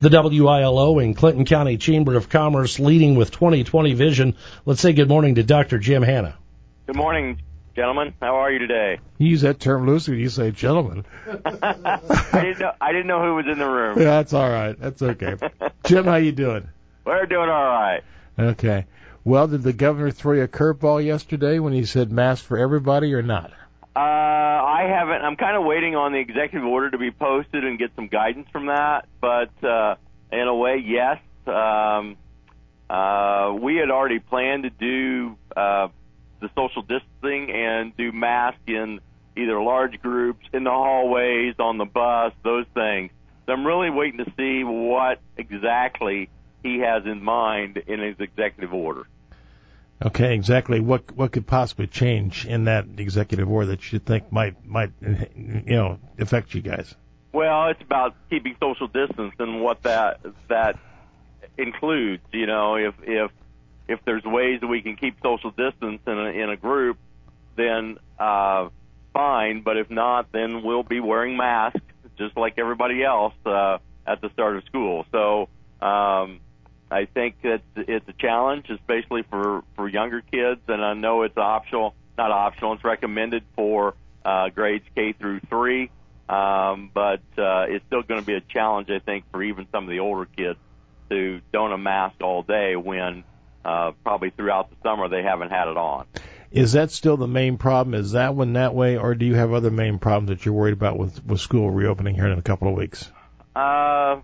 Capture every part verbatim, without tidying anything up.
The W I L O and Clinton County Chamber of Commerce leading with twenty twenty vision. Let's say good morning to Doctor Jim Hanna. Good morning, gentlemen. How are you today? You use that term loosely. You say gentlemen. I didn't know. I didn't know who was in the room. Yeah, that's all right. That's okay. Jim, how you doing? We're doing all right. Okay. Well, did the governor throw you a curveball yesterday when he said mask for everybody or not? Uh, I haven't. I'm kind of waiting on the executive order to be posted and get some guidance from that. But uh, in a way, yes. Um, uh, we had already planned to do uh, the social distancing and do masks in either large groups, in the hallways, on the bus, those things. So I'm really waiting to see what exactly he has in mind in his executive order. Okay, exactly. What what could possibly change in that executive order that you think might might you know affect you guys? Well, it's about keeping social distance and what that that includes. You know, if if if there's ways that we can keep social distance in a, in a group, then uh, fine. But if not, then we'll be wearing masks just like everybody else uh, at the start of school. So. Um, I think that it's a challenge, especially for, for younger kids, and I know it's optional, not optional, it's recommended for uh, grades K through three, um, but uh, it's still going to be a challenge, I think, for even some of the older kids to don a mask all day when uh, probably throughout the summer they haven't had it on. Is that still the main problem? Is that one that way, or do you have other main problems that you're worried about with, with school reopening here in a couple of weeks? Uh,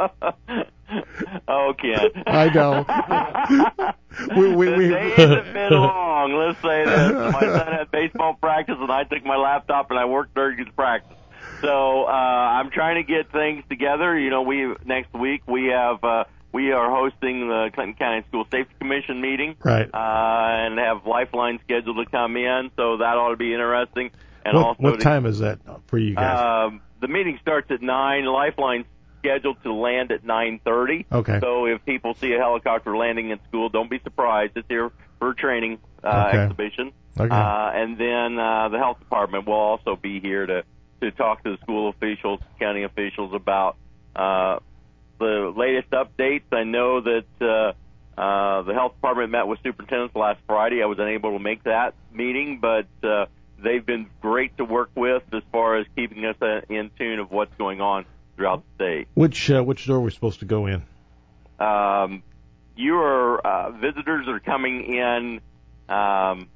oh, Ken. I know. we, we, the we, day hasn't been long, let's say this. My son had baseball practice, and I took my laptop and I worked during his practice. So uh, I'm trying to get things together. You know, we next week we have uh, we are hosting the Clinton County School Safety Commission meeting, right? Uh, and have Lifeline scheduled to come in, so that ought to be interesting. And what also, what to, time is that for you guys? Um, the meeting starts at nine. Lifeline's scheduled to land at nine thirty. Okay. So if people see a helicopter landing in school, don't be surprised. It's here for a training uh, okay. exhibition. Okay. Uh, and then uh, the health department will also be here to, to talk to the school officials, county officials about uh, the latest updates. I know that uh, uh, the health department met with superintendents last Friday. I was unable to make that meeting, but uh, they've been great to work with as far as keeping us uh, in tune of what's going on throughout the state. Which uh, which door are we supposed to go in? Um, your uh, visitors are coming in um,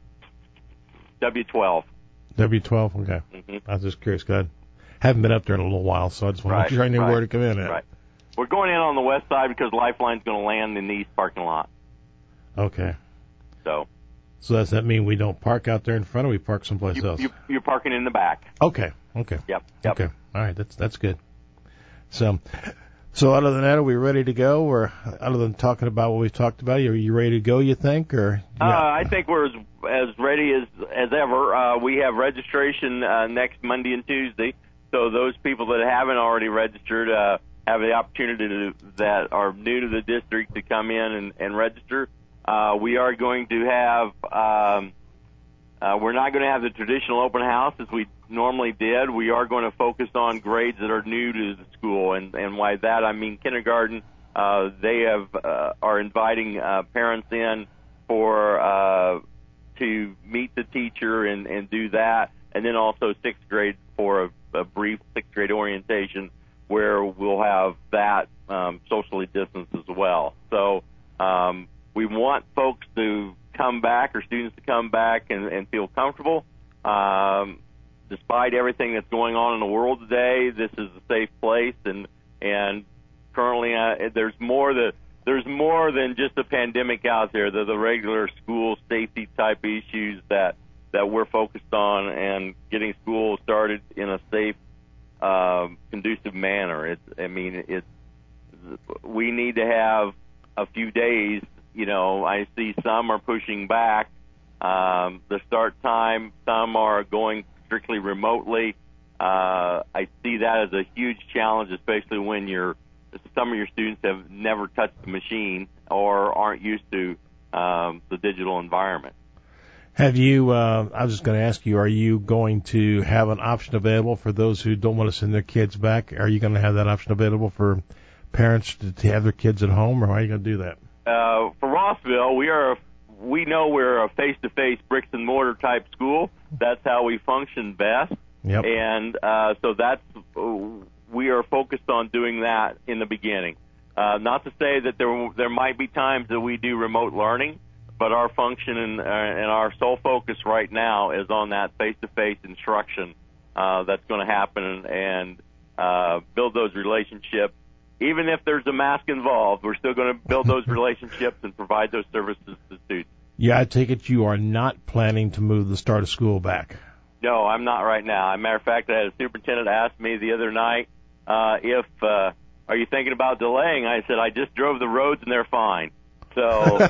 W twelve. W twelve, okay. Mm-hmm. I was just curious, because I haven't been up there in a little while, so I just want right, to make sure I knew right, where to come in at. Right. We're going in on the west side because Lifeline's going to land in the east parking lot. Okay. So. So does that mean we don't park out there in front, or we park someplace you, else? You, you're parking in the back. Okay. Okay. Yep. Yep. Okay. All right. That's that's good. So, so other than that, are we ready to go? Or other than talking about what we've talked about, are you ready to go? You think, or? Yeah. Uh, I think we're as, as ready as as ever. Uh, we have registration uh, next Monday and Tuesday, so those people that haven't already registered uh, have the opportunity to, that are new to the district to come in and, and register. Uh, we are going to have. Um, Uh, we're not going to have the traditional open house as we normally did. We are going to focus on grades that are new to the school, and, and by that I mean kindergarten. Uh, they have uh, are inviting uh, parents in for uh, to meet the teacher and, and do that, and then also sixth grade for a, a brief sixth grade orientation where we'll have that um, socially distanced as well. So um, we want folks to come back, or students to come back and, and feel comfortable. Um, despite everything that's going on in the world today, this is a safe place, and and currently uh, there's more that there's more than just a pandemic out there. There's the regular school safety type issues that that we're focused on, and getting school started in a safe, um, conducive manner. It's I mean it's we need to have a few days. You know, I see some are pushing back um, the start time. Some are going strictly remotely. Uh, I see that as a huge challenge, especially when you're, some of your students have never touched the machine or aren't used to um, the digital environment. Have you, uh, I was just going to ask you, are you going to have an option available for those who don't want to send their kids back? Are you going to have that option available for parents to have their kids at home, or how are you going to do that? Uh, for Rossville, we are a, we know we're a face-to-face bricks and mortar type school. That's how we function best. Yep. And uh, so that's we are focused on doing that in the beginning. Uh, not to say that there there might be times that we do remote learning, but our function and, uh, and our sole focus right now is on that face-to-face instruction uh, that's going to happen and uh, build those relationships. Even if there's a mask involved, we're still going to build those relationships and provide those services to students. Yeah, I take it you are not planning to move the start of school back. No, I'm not right now. As a matter of fact, I had a superintendent ask me the other night uh, if, uh, are you thinking about delaying? I said, I just drove the roads and they're fine. So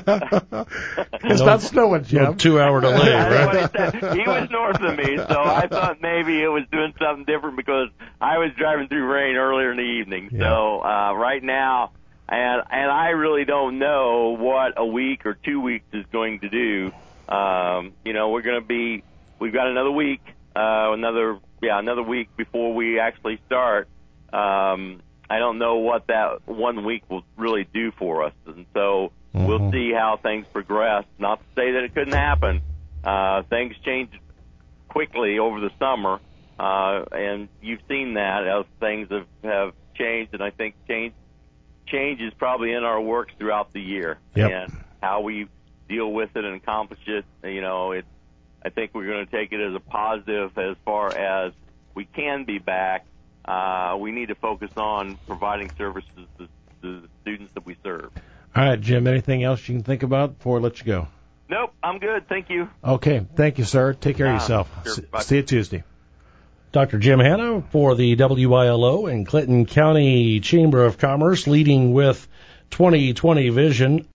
it's not snowing, Jim. No two-hour delay, right? That's what he said. He was north of me, so I thought maybe it was doing something different because I was driving through rain earlier in the evening. Yeah. So uh, right now, and and I really don't know what a week or two weeks is going to do. Um, you know, we're going to be, we've got another week, uh, another yeah, another week before we actually start. Um, I don't know what that one week will really do for us, and so. Mm-hmm. We'll see how things progress. Not to say that it couldn't happen. Uh, things change quickly over the summer, uh, and you've seen that as things have, have changed, and I think change change is probably in our works throughout the year. Yep. And how we deal with it and accomplish it, you know, it, I think we're going to take it as a positive as far as we can be back. Uh, we need to focus on providing services to, to the students that we serve. All right, Jim, anything else you can think about before I let you go? Nope, I'm good. Thank you. Okay, thank you, sir. Take care uh, of yourself. Sure. S- see you Tuesday. Doctor Jim Hanna for the W I L O and Clinton County Chamber of Commerce, leading with twenty twenty vision.